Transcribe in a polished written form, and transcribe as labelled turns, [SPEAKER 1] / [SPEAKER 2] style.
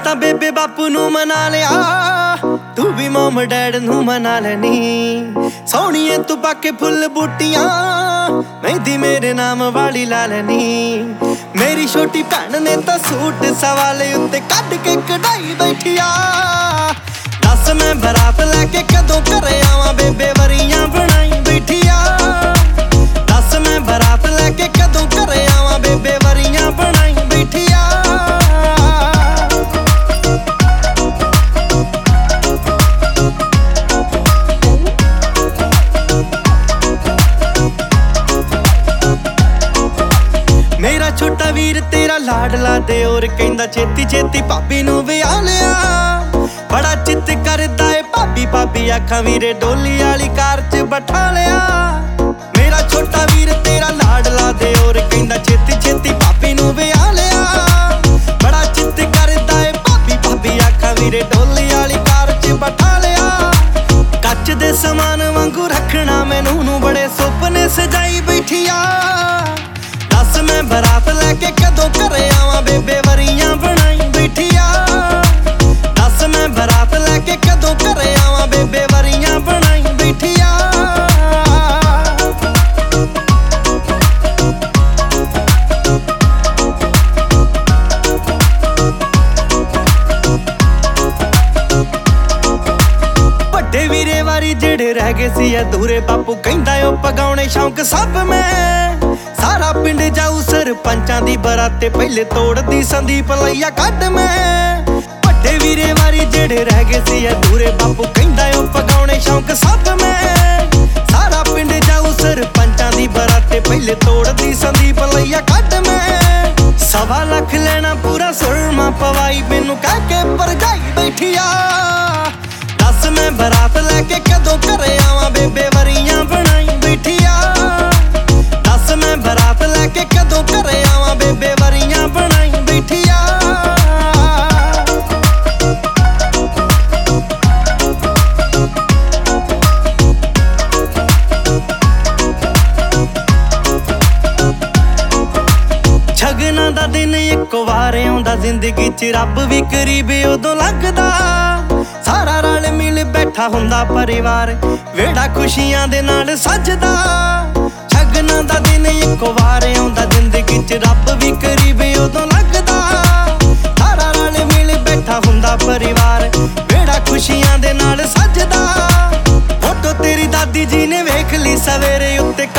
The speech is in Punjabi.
[SPEAKER 1] ਤਾਂ ਬੇਬੇ ਬਾਪੂ ਨੂੰ ਮਨਾ ਲਿਆ, ਤੂੰ ਵੀ ਮਮ ਡੈਡ ਨੂੰ ਮਨਾ ਲੈਨੀ। ਸੋਹਣੀਏ ਤੂੰ ਪਾ ਕੇ ਫੁੱਲ ਬੂਟੀਆਂ, ਮਹਿੰਦੀ ਮੇਰੇ ਨਾਮ ਵਾਲੀ ਲਾ ਲੈਨੀ। ਮੇਰੀ ਛੋਟੀ ਭੈਣ ਨੇ ਤਾਂ ਸੂਟ ਸਵਾਲੇ ਉੱਤੇ ਕੱਢ ਕੇ ਕਢਾਈ ਬੈਠੀ ਆ। ਦੱਸ ਮੈਂ ਬਰਾਤ ਲੈ ਕੇ ਕਦੋਂ ਘਰੇ ਆਵਾਂ, ਬੇਬੇ ਵਰੀਆਂ ਬਣਾਈ ਬੈਠੀ ਆ। ਦੱਸ ਮੈਂ ਬਰਾਤ ਲੈ ਕੇ ਕਦੋਂ ਘਰੇ ਆਵਾਂ, ਬੇਬੇ ਵਰੀਆਂ ਬਣਾਈ ਬੈਠੀ ਆ। ਮੇਰਾ ਛੋਟਾ ਵੀਰ ਤੇਰਾ ਲਾਡਲਾ ਦਿਓਰ ਕਹਿੰਦਾ ਛੇਤੀ ਛੇਤੀ ਭਾਬੀ ਨੂੰ ਵਿਆਹ ਲਿਆ। ਬੜਾ ਚਿੱਤ ਕਰਦਾ ਏ ਭਾਬੀ ਭਾਬੀ ਆਖਾਂ ਵੀਰੇ ਡੋਲੀ ਵਾਲੀ ਕਾਰ 'ਚ ਬਿਠਾ ਲਿਆ। ਮੇਰਾ ਛੋਟਾ ਵੀਰ ਤੇਰਾ ਲਾਡਲਾ ਦਿਓਰ ਕਹਿੰਦਾ ਛੇਤੀ ਛੇਤੀ ਭਾਬੀ ਨੂੰ ਵਿਆਹ ਲਿਆ। ਬੜਾ ਚਿੱਤ ਕਰਦਾ ਏ ਭਾਬੀ ਭਾਬੀ ਆਖਾਂ ਵੀਰੇ ਡੋਲੀ ਵਾਲੀ ਕਾਰ 'ਚ ਬਿਠਾ ਲਿਆ। ਕੱਚ ਦੇ ਸਮਾਨ ਵਾਂਗੂ ਰੱਖਣਾ ਮੈਨੂੰ ਨੂੰ ਬੜੇ ਸੁਪਨੇ ਸਜਾਈ ਬੈਠੀ ਆ। ਦੱਸ ਮੈਂ ਬਰਾਤ ਲੈ ਕੇ ਕਦੋਂ ਘਰੇ ਆਵਾਂ, ਬੇਬੇ ਵਰੀਆਂ ਬਣਾਈ ਬੈਠੀ ਆ। ਦੱਸ ਮੈਂ ਬਰਾਤ ਲੈ ਕੇ ਕਦੋਂ ਘਰੇ ਆਵਾਂ, ਬੇਬੇ ਵਰੀਆਂ ਬਣਾਈ ਬੈਠੀ ਆ। ਵੱਡੇ ਵੀਰੇ ਵਾਰੀ ਜਿਹੜੇ ਰਹਿ ਗਏ ਸੀ ਅਧੂਰੇ, ਬਾਪੂ ਕਹਿੰਦਾ ਉਹ ਪਗਾਉਣੇ ਸ਼ੌਂਕ ਸਭ ਮੈਂ। ਸਾਰਾ ਪਿੰਡ ਜਾਊ ਸਰਪੰਚਾਂ ਦੀ ਬਰਾਤੇ, ਪਹਿਲੇ ਤੋੜਦੀ ਸੰਦੀਪ ਲਈਆ ਕੱਢ ਮੈਂ। ਵੱਡੇ ਵੀਰੇ ਵਾਰੀ ਜਿਹੜੇ ਰਹਿ ਗਏ ਸੀ ਅਧੂਰੇ, ਬਾਪੂ ਕਹਿੰਦਾ ਉਹ ਪਗਾਉਣੇ ਸ਼ੌਂਕ ਸਭ ਮੈਂ। ਸਾਰਾ ਪਿੰਡ ਜਾਊ ਸਰਪੰਚਾਂ ਦੀ ਬਰਾਤੇ, ਪਹਿਲੇ ਤੋੜਦੀ ਸੰਦੀਪ ਲਈਆ ਕੱਢ ਮੈਂ। 1.25 ਲੱਖ ਲੈਣਾ ਪੂਰਾ ਸੁਰਮਾ ਪਵਾਈ, ਮੈਨੂੰ ਕਹਿ ਕੇ ਭਰਜਾਈ ਬੈਠੀ ਆ। ਦੱਸ ਮੈਂ ਬਰਾਤ ਲੈ ਕੇ ਕਦੋਂ ਘਰੇ ਆਵਾਂ, ਬੇਬੇ ਵਰੀਆਂ ਬਣਾਈ ਬੈਠੀ ਆ। ਦੱਸ ਮੈਂ ਬਰਾਤ ਲੈ ਕੇ ਕਦੋਂ ਘਰੇ ਆਵਾਂ, ਬੇਬੇ ਵਰੀਆਂ ਬਣਾਈ ਬੈਠੀ ਆ। ਸ਼ਗਨਾਂ ਦਾ ਦਿਨ ਇੱਕ ਵਾਰ ਆਉਂਦਾ ਜ਼ਿੰਦਗੀ 'ਚ, ਰੱਬ ਵੀ ਕਰੀਬ ਉਦੋਂ ਲੱਗਦਾ। ਸਾਰਾ ਰਲ ਮਿਲ ਬੈਠਾ ਹੁੰਦਾ ਪਰਿਵਾਰ, ਵਿਹੜਾ ਖੁਸ਼ੀਆਂ ਦੇ ਨਾਲ ਸੱਜਦਾ। ਸ਼ਗਨਾਂ ਦਾ ਦਿਨ ਇੱਕ ਵਾਰ ਆਉਂਦਾ ਜ਼ਿੰਦਗੀ 'ਚ, ਰੱਬ ਵੀ ਕਰੀਬ ਉਦੋਂ ਲੱਗਦਾ। ਸਾਰਾ ਰਲ ਮਿਲ ਬੈਠਾ ਹੁੰਦਾ ਪਰਿਵਾਰ, ਵਿਹੜਾ ਖੁਸ਼ੀਆਂ ਦੇ ਨਾਲ ਸੱਜਦਾ। ਫੋਟੋ ਤੇਰੀ ਦਾਦੀ ਜੀ ਨੇ ਵੇਖ ਲਈ ਸਵੇਰੇ ਉੱਤੇ